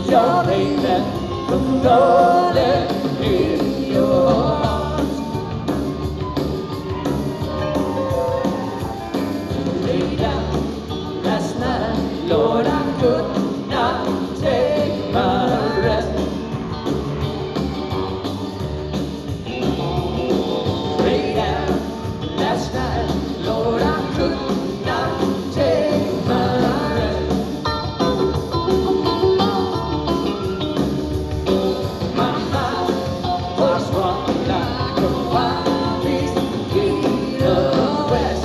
your baby from rolling in your arms. Lay down last night, Lord, I could not take my rest. Lay down last night, Lord, I could not take my rest. My mind was run like a wild-beast in the west.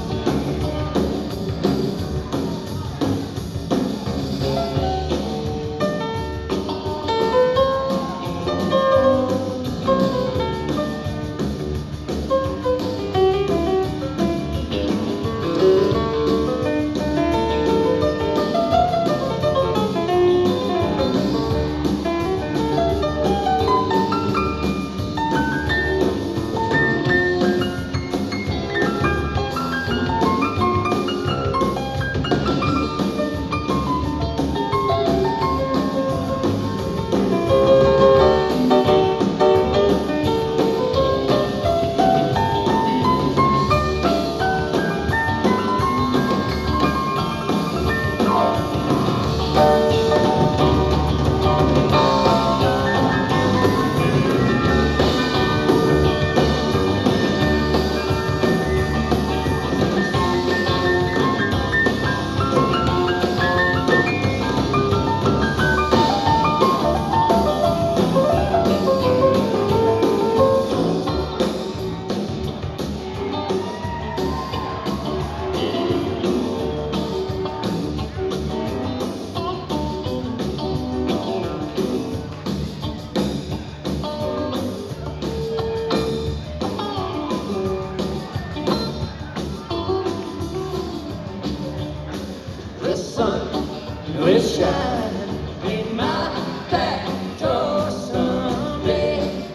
The sun will shine in my back door someday.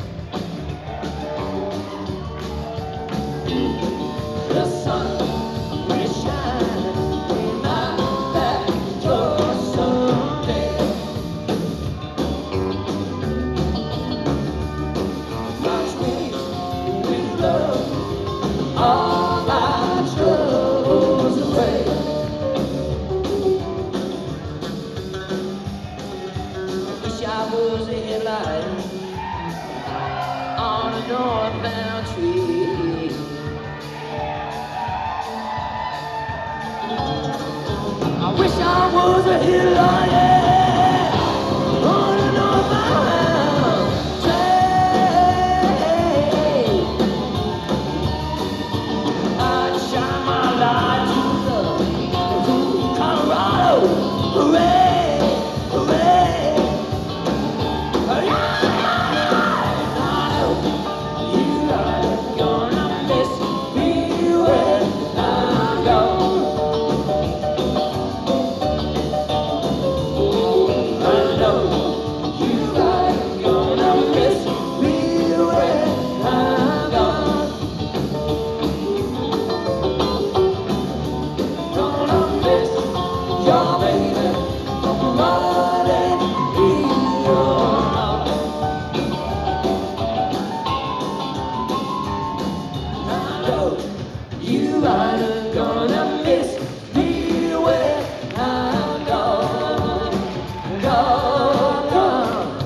The sun will shine in my back door someday. Watch me with love, all my troubles away. I was a headlight on a northbound tree. I wish I was a headlight, yeah, on a northbound train. I'd shine my light to Colorado, hooray, hooray. You are gonna miss me when I'm gone, gone, gone.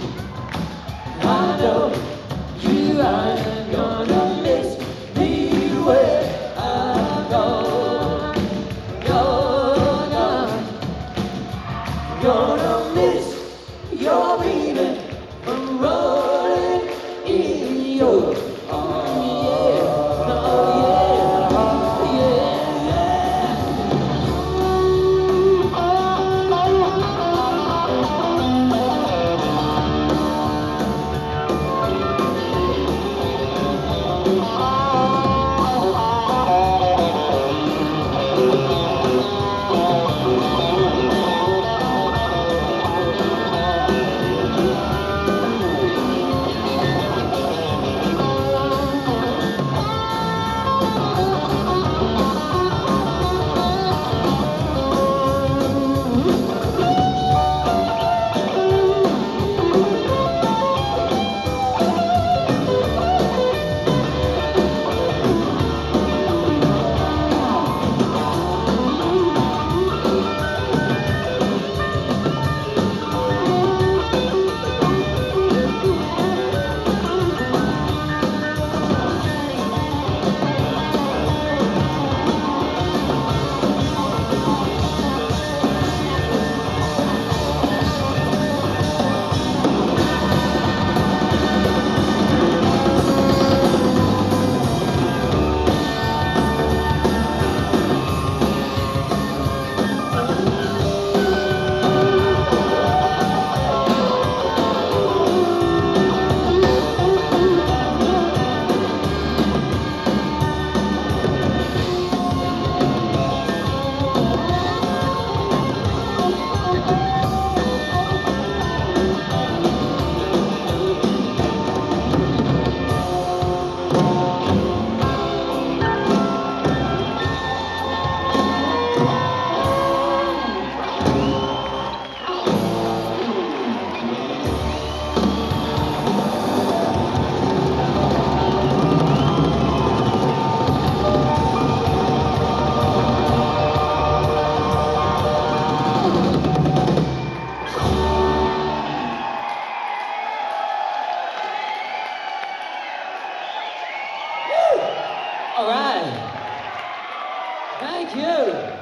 I know you are gonna miss me when I'm gone, gone, gone. Gonna miss your baby from rolling in your arms. All right. Thank you.